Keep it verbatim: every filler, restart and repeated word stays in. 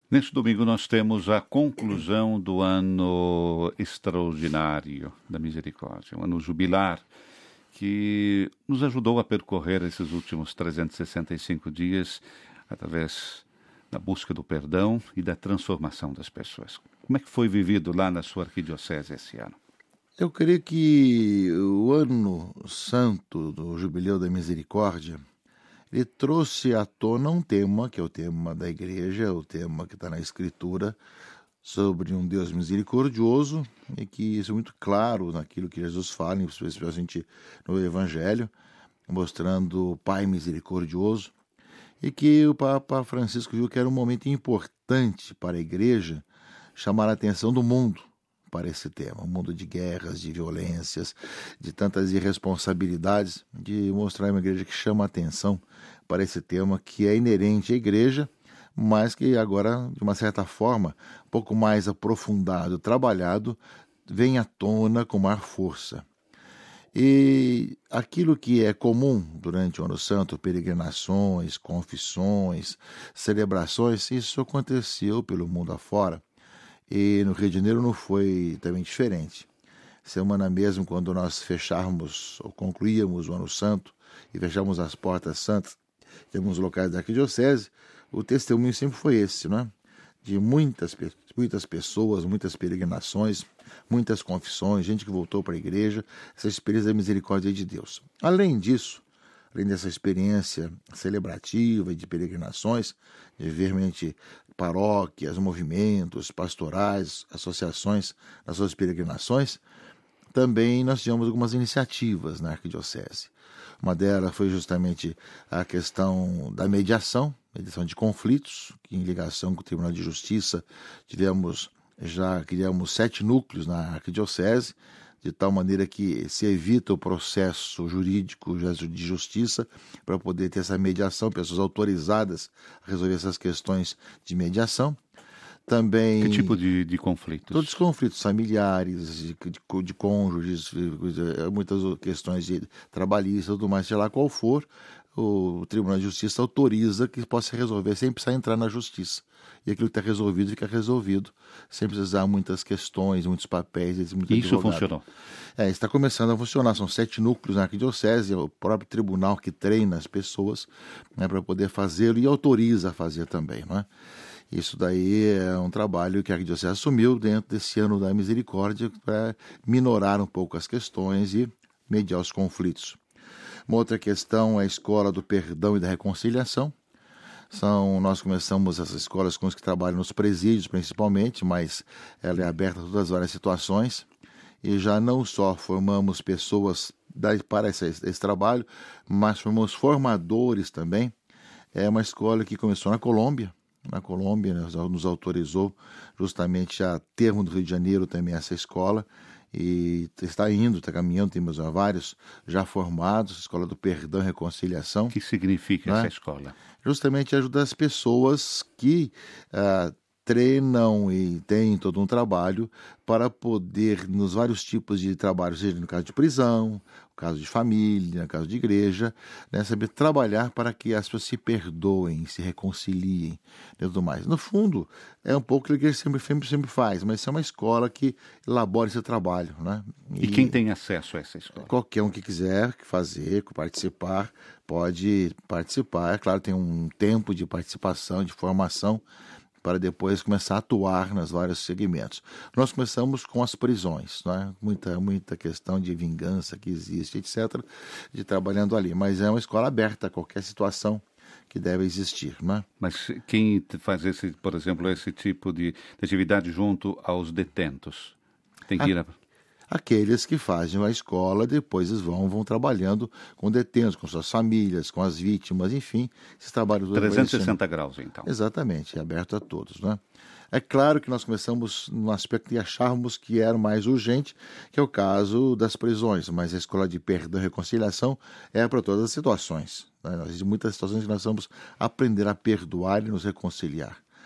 Neste domingo nós temos a conclusão do ano extraordinário da misericórdia, um ano jubilar, que nos ajudou a percorrer esses últimos trezentos e sessenta e cinco dias através da busca do perdão e da transformação das pessoas. Como é que foi vivido lá na sua arquidiocese esse ano? Eu creio que o ano santo do Jubileu da Misericórdia, ele trouxe à tona um tema, que é o tema da igreja, o tema que está na Escritura, sobre um Deus misericordioso, e que isso é muito claro naquilo que Jesus fala, especialmente no Evangelho, mostrando o Pai misericordioso, e que o Papa Francisco viu que era um momento importante para a igreja chamar a atenção do mundo para esse tema, um mundo de guerras, de violências, de tantas irresponsabilidades, de mostrar uma igreja que chama a atenção para esse tema que é inerente à igreja, mas que agora, de uma certa forma, um pouco mais aprofundado, trabalhado, vem à tona com maior força. E aquilo que é comum durante o Ano Santo, peregrinações, confissões, celebrações, isso aconteceu pelo mundo afora. E no Rio de Janeiro não foi também diferente. Semana mesmo, quando nós fecháramos ou concluíamos o Ano Santo e fechamos as portas santas em alguns locais da arquidiocese, o testemunho sempre foi esse, né? De muitas, muitas pessoas, muitas peregrinações, muitas confissões, gente que voltou para a igreja, essa experiência da misericórdia de Deus. Além disso, além dessa experiência celebrativa e de peregrinações, de ver realmente paróquias, movimentos, pastorais, associações nas suas peregrinações, também nós tivemos algumas iniciativas na arquidiocese. Uma delas foi justamente a questão da mediação, mediação de conflitos, que em ligação com o Tribunal de Justiça tivemos, já criamos sete núcleos na arquidiocese, de tal maneira que se evita o processo jurídico de justiça para poder ter essa mediação, pessoas autorizadas a resolver essas questões de mediação. Também, que tipo de, de conflitos? Todos os conflitos familiares, de, de, de cônjuges, muitas questões de trabalhistas, tudo mais, sei lá qual for, o Tribunal de Justiça autoriza que possa resolver sem precisar entrar na justiça. E aquilo que está resolvido fica resolvido, sem precisar muitas questões, muitos papéis, muitos Isso advogados. funcionou? É, está começando a funcionar. São sete núcleos na arquidiocese, é o próprio tribunal que treina as pessoas, né, para poder fazê-lo e autoriza a fazer também, não é? Isso daí é um trabalho que a arquidiocese assumiu dentro desse ano da misericórdia para minorar um pouco as questões e mediar os conflitos. Uma outra questão é a escola do perdão e da reconciliação. São, nós começamos essas escolas com os que trabalham nos presídios principalmente, mas ela é aberta a todas as várias situações. E já não só formamos pessoas para esse, esse trabalho, mas formamos formadores também. É uma escola que começou na Colômbia. Na Colômbia, né, nos autorizou justamente a termo do Rio de Janeiro também essa escola, e está indo, está caminhando, temos vários já formados, Escola do Perdão e Reconciliação. O que significa, né, essa escola? Justamente ajuda as pessoas que ah, treinam e têm todo um trabalho para poder, nos vários tipos de trabalho, seja no caso de prisão, no caso de família, no caso de igreja, né, saber trabalhar para que as pessoas se perdoem, se reconciliem e tudo mais. No fundo, é um pouco o que a igreja sempre, sempre, sempre faz, mas é uma escola que elabora esse trabalho, né? E, e quem tem acesso a essa escola? Qualquer um que quiser fazer, participar, pode participar. É claro, tem um tempo de participação, de formação, para depois começar a atuar nos vários segmentos. Nós começamos com as prisões, né? muita, muita questão de vingança que existe, etcétera, de trabalhando ali, mas é uma escola aberta a qualquer situação que deve existir, né? Mas quem faz, esse, por exemplo, esse tipo de atividade junto aos detentos? Tem que ir a... Aqueles que fazem a escola, depois eles vão, vão trabalhando com detentos, com suas famílias, com as vítimas, enfim, esses trabalhos... trezentos e sessenta graus, então. Exatamente, é aberto a todos, né? É claro que nós começamos num aspecto que achávamos que era mais urgente, que é o caso das prisões, mas a Escola de Perdão e Reconciliação é para todas as situações, né? Existem muitas situações que nós vamos aprender a perdoar e nos reconciliar.